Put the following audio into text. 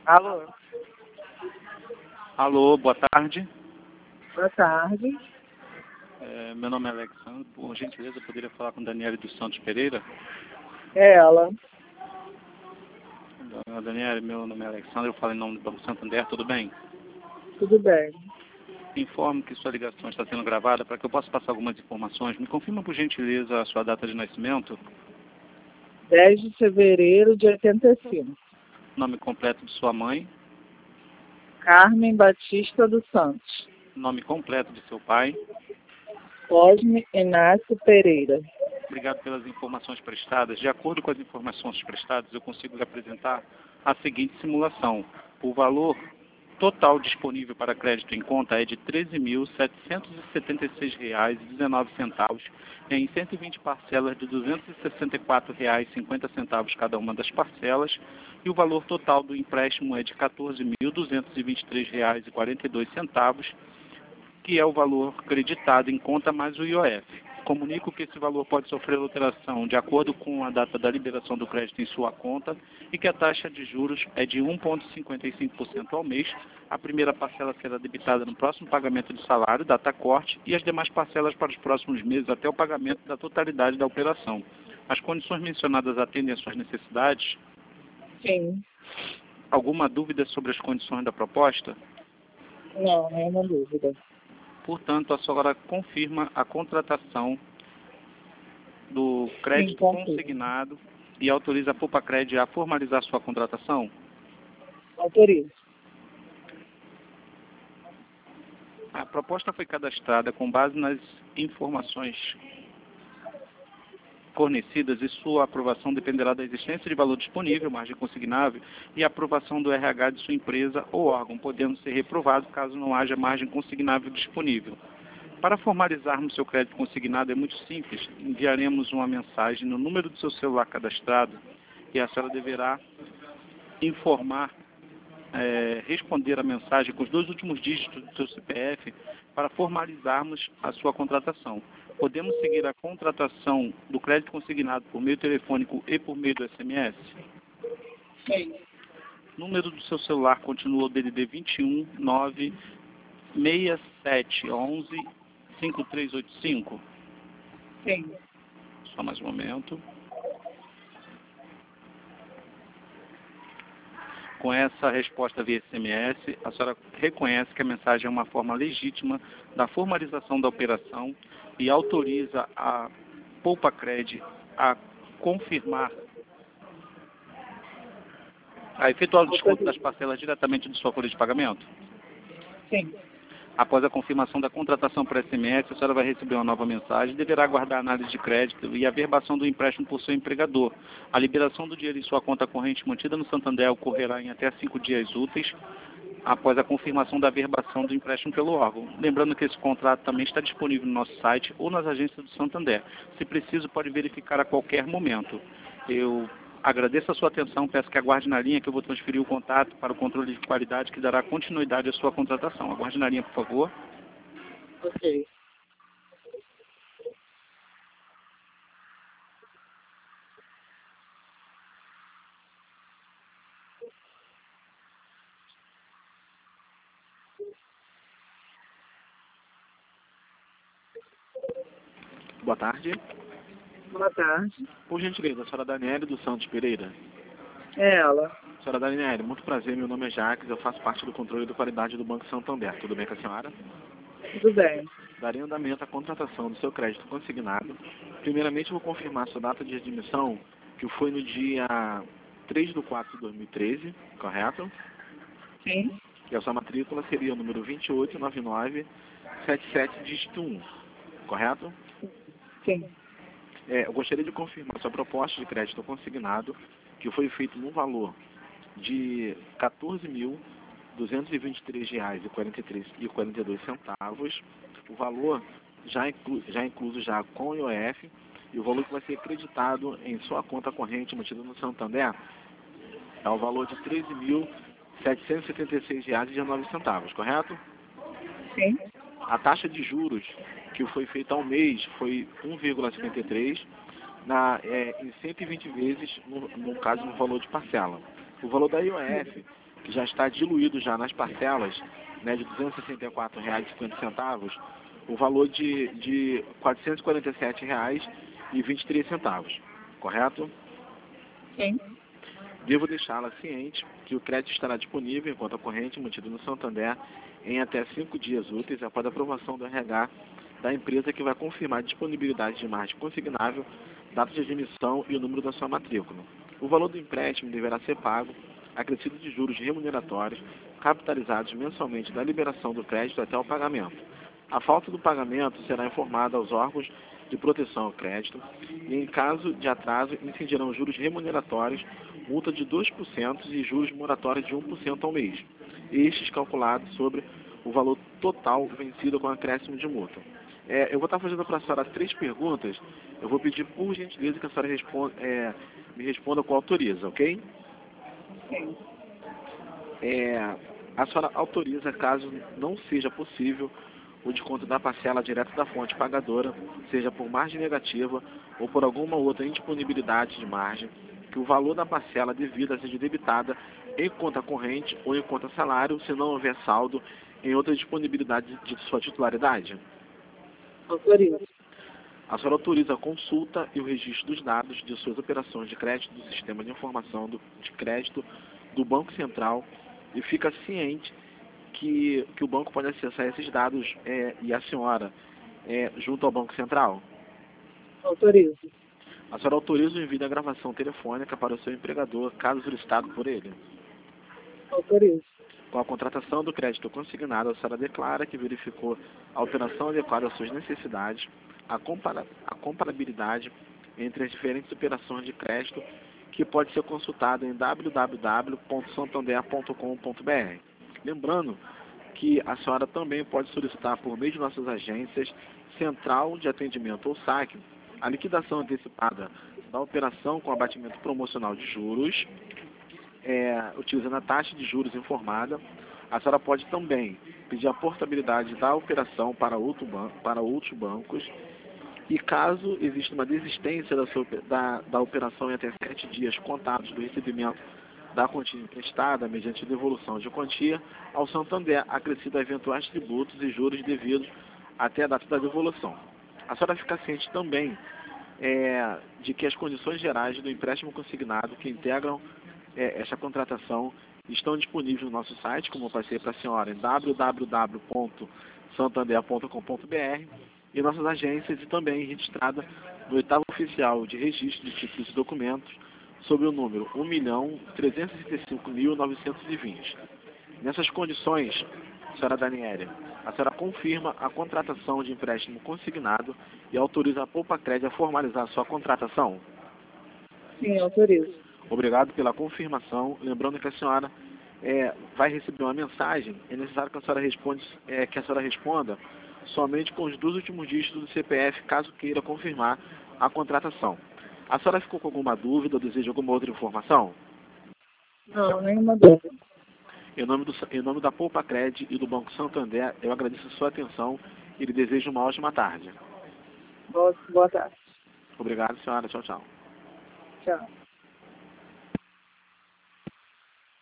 Alô, Alô, boa tarde. boa tarde. Meu nome é Alexandre. Por gentileza, eu poderia falar com Daniele dos Santos Pereira? É ela. Daniele, meu nome é Alexandre, eu falo em nome do Banco Santander, tudo bem? Tudo bem. Informo que sua ligação está sendo gravada para que eu possa passar algumas informações. Me confirma, por gentileza, a sua data de nascimento, 10 de fevereiro de 85. nome completo de sua mãe, Carmen Batista dos Santos. nome completo de seu pai. Cosme Inácio Pereira. Obrigado pelas informações prestadas. De acordo com as informações prestadas, eu consigo lhe apresentar a seguinte simulação. O valor total disponível para crédito em conta é de R$ 13.776,19 em 120 parcelas de R$ 264,50 cada uma das parcelas, e o valor total do empréstimo é de R$ 14.223,42, que é o valor creditado em conta mais o IOF. Comunico que esse valor pode sofrer alteração de acordo com a data da liberação do crédito em sua conta e que a taxa de juros é de 1,55% ao mês. A primeira parcela será debitada no próximo pagamento de salário, data corte, e as demais parcelas para os próximos meses até o pagamento da totalidade da operação. As condições mencionadas atendem às suas necessidades? Sim. Alguma dúvida sobre as condições da proposta? Não, nenhuma dúvida. Portanto, a senhora confirma a contratação do crédito Sim, confirmo. consignado e autoriza a Poupa-Cred a formalizar sua contratação? Autorizo. A proposta foi cadastrada com base nas informações fornecidas e sua aprovação dependerá da existência de valor disponível, margem consignável e aprovação do RH de sua empresa ou órgão, podendo ser reprovado caso não haja margem consignável disponível. Para formalizarmos seu crédito consignado é muito simples. Enviaremos uma mensagem no número do seu celular cadastrado e a senhora deverá responder a mensagem com os 2 últimos dígitos do seu CPF para formalizarmos a sua contratação. Podemos seguir a contratação do crédito consignado por meio telefônico e por meio do SMS? Sim. Número do seu celular continua o DDD 21 9 67 11 5385? Sim. Só mais um momento. Com essa resposta via SMS, a senhora reconhece que a mensagem é uma forma legítima da formalização da operação e autoriza a Poupa-Cred a confirmar, a efetuar o desconto das parcelas diretamente de sua folha de pagamento? Sim. Após a confirmação da contratação por SMS, a senhora vai receber uma nova mensagem e deverá aguardar a análise de crédito e a verbação do empréstimo por seu empregador. A liberação do dinheiro em sua conta corrente mantida no Santander ocorrerá em até 5 dias úteis após a confirmação da verbação do empréstimo pelo órgão. Lembrando que esse contrato também está disponível no nosso site ou nas agências do Santander. Se preciso, pode verificar a qualquer momento. Eu agradeço a sua atenção, peço que aguarde na linha que eu vou transferir o contato para o controle de qualidade que dará continuidade à sua contratação. Aguarde na linha, por favor. Ok. Boa tarde. Boa tarde. Por gentileza, a senhora Daniele dos Santos Pereira. É ela. Senhora Daniele, muito prazer, meu nome é Jacques, eu faço parte do controle de qualidade do Banco Santander. Tudo bem com a senhora? Tudo bem. Darei andamento à contratação do seu crédito consignado. Primeiramente, vou confirmar sua data de admissão, que foi no dia 3 de 4 de 2013, correto? Sim. E a sua matrícula seria o número 289977, dígito 1, correto? Sim. Eu gostaria de confirmar sua proposta de crédito consignado, que foi feito no valor de R$ 14.223,42. O valor já incluso já com o IOF, e o valor que vai ser acreditado em sua conta corrente mantida no Santander é o valor de R$ 13.776,19, correto? Sim. A taxa de juros que foi feita ao mês foi 1,53 em 120 vezes, no caso, no valor de parcela. O valor da IOF que já está diluído já nas parcelas, né, de R$ 264,50, o valor de R$ 447,23, correto? Sim. Devo deixá-la ciente que o crédito estará disponível em conta corrente mantida no Santander em até 5 dias úteis após a aprovação do RH da empresa, que vai confirmar a disponibilidade de margem consignável, data de admissão e o número da sua matrícula. O valor do empréstimo deverá ser pago acrescido de juros remuneratórios capitalizados mensalmente da liberação do crédito até o pagamento. A falta do pagamento será informada aos órgãos de proteção ao crédito e, em caso de atraso, incidirão juros remuneratórios, multa de 2% e juros moratórios de 1% ao mês, estes calculados sobre o valor total vencido com acréscimo de multa. Eu vou estar fazendo para a senhora 3 perguntas. Eu vou pedir por gentileza que a senhora me responda com autoriza, ok? Sim. A senhora autoriza, caso não seja possível o desconto da parcela direto da fonte pagadora, seja por margem negativa ou por alguma outra indisponibilidade de margem, que o valor da parcela devida seja debitada em conta corrente ou em conta salário, se não houver saldo em outra disponibilidade de sua titularidade? Autorizo. A senhora autoriza a consulta e o registro dos dados de suas operações de crédito do Sistema de Informação de Crédito do Banco Central e fica ciente que o banco pode acessar esses dados e a senhora junto ao Banco Central? Autorizo. A senhora autoriza o envio da gravação telefônica para o seu empregador, caso solicitado por ele? Autorizo. Com a contratação do crédito consignado, a senhora declara que verificou a alteração adequada às suas necessidades, a comparabilidade entre as diferentes operações de crédito, que pode ser consultada em www.santander.com.br. Lembrando que a senhora também pode solicitar por meio de nossas agências, Central de Atendimento ou SAC, a liquidação antecipada da operação com abatimento promocional de juros, utilizando a taxa de juros informada. A senhora pode também pedir a portabilidade da operação para outros bancos. E caso exista uma desistência da operação em até 7 dias contados do recebimento da quantia emprestada, mediante devolução de quantia ao Santander, acrescido a eventuais tributos e juros devidos até a data da devolução. A senhora fica ciente também de que as condições gerais do empréstimo consignado que integram essa contratação estão disponíveis no nosso site, como eu passei para a senhora, em www.santander.com.br, e nossas agências, e também registrada no 8º Oficial de Registro de Títulos e Documentos, sob o número 1.365.920. Nessas condições, senhora Daniele, a senhora confirma a contratação de empréstimo consignado e autoriza a Poupa-Crédito a formalizar a sua contratação? Sim, autorizo. Obrigado pela confirmação. Lembrando que a senhora vai receber uma mensagem. É necessário que a senhora responda somente com os 2 últimos dígitos do CPF, caso queira confirmar a contratação. A senhora ficou com alguma dúvida ou deseja alguma outra informação? Não, nenhuma dúvida. Em nome da Poupa-Crédito e do Banco Santander, eu agradeço a sua atenção e lhe desejo uma ótima tarde. Boa tarde. Obrigado, senhora. Tchau, tchau. Tchau.